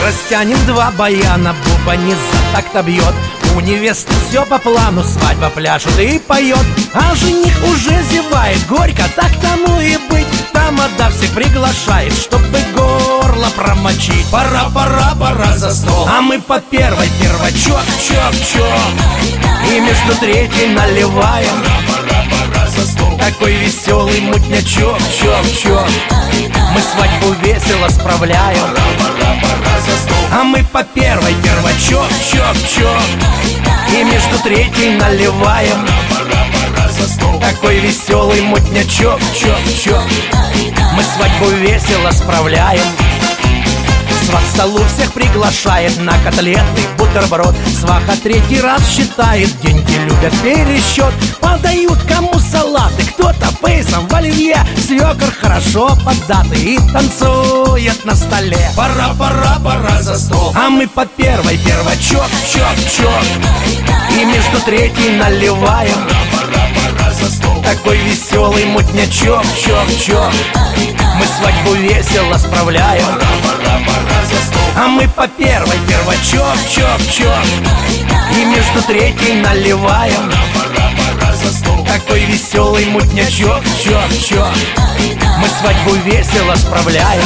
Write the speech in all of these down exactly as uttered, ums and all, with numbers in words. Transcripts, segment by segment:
Растянем два баяна, бубонец за такт бьет. У невесты все по плану, свадьба пляшет и поет. А жених уже зевает, горько, так тому и быть. Тамада всех приглашает, чтобы горло промочить. Пора, пора, пора за стол. А мы по первой первачок, чок, чок. И между третьей наливаем. Такой веселый мутнячок, чок, чок. Мы свадьбу весело справляем. А мы по первой первачок, чок, чок. И между третьей наливаем. Такой веселый мутнячок, чок, чок. Мы свадьбу весело справляем. Сват к столу всех приглашает на котлетный бутерброд. Сваха третий раз считает, деньги любят пересчет. Подают кому салаты, кто-то фейсом в оливье. Свекор хорошо податый и танцует на столе. Пора, пора, пора за стол. А мы по первой первачок, чок, чок. И между третьей наливаем. Такой веселый мутнячок, чок, чок. Мы свадьбу весело справляем. А мы по первой первачок, чок, чок. И между третьей наливаем. Такой веселый мутнячок, чок, чок. Мы свадьбу весело справляем.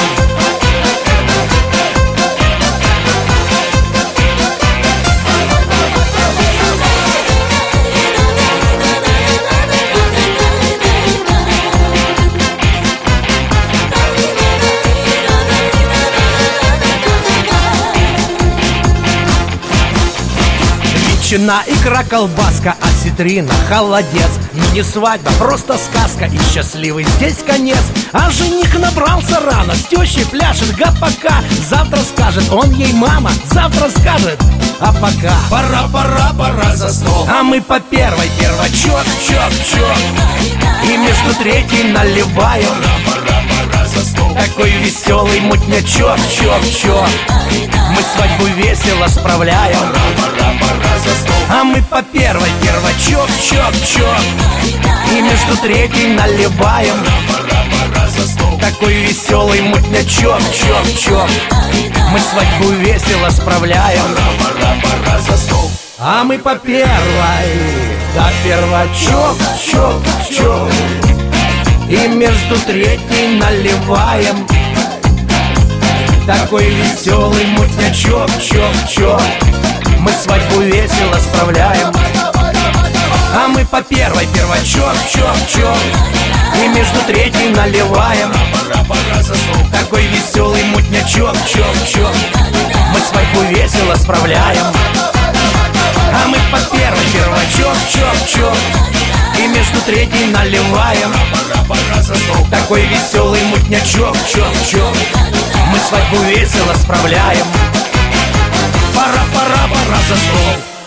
Ветчина, икра, колбаска, осетрина, холодец. Ну не свадьба, просто сказка, и счастливый здесь конец. А жених набрался рано, с тещей пляшет гопака. Завтра скажет он ей мама, завтра скажет, а пока пора, пора, пора за стол. А мы по первой первачок, чок, чок. И между третьей наливаем. Такой веселый мутнячок, чок, чок. Мы свадьбу весело справляем. А мы по первой первачок, чок, чок. И между третьей наливаем. Такой веселый мутнячок, чок, чок. Мы свадьбу весело справляем. А мы по первой, да первачок, чок, чок. И между третьей наливаем. Такой веселый мутнячок, чок, чок. Мы свадьбу весело справляем. А мы по первой первачок, чок, чок. И между третьей наливаем. Такой веселый мутнячок, чок, чок. Мы свадьбу весело справляем. А мы по первой первачок, чок, чок. И между третьей наливаем. Такой веселый мутнячок, чок, чок. Мы свадьбу весело справляем. Пора, пора, пора за стол.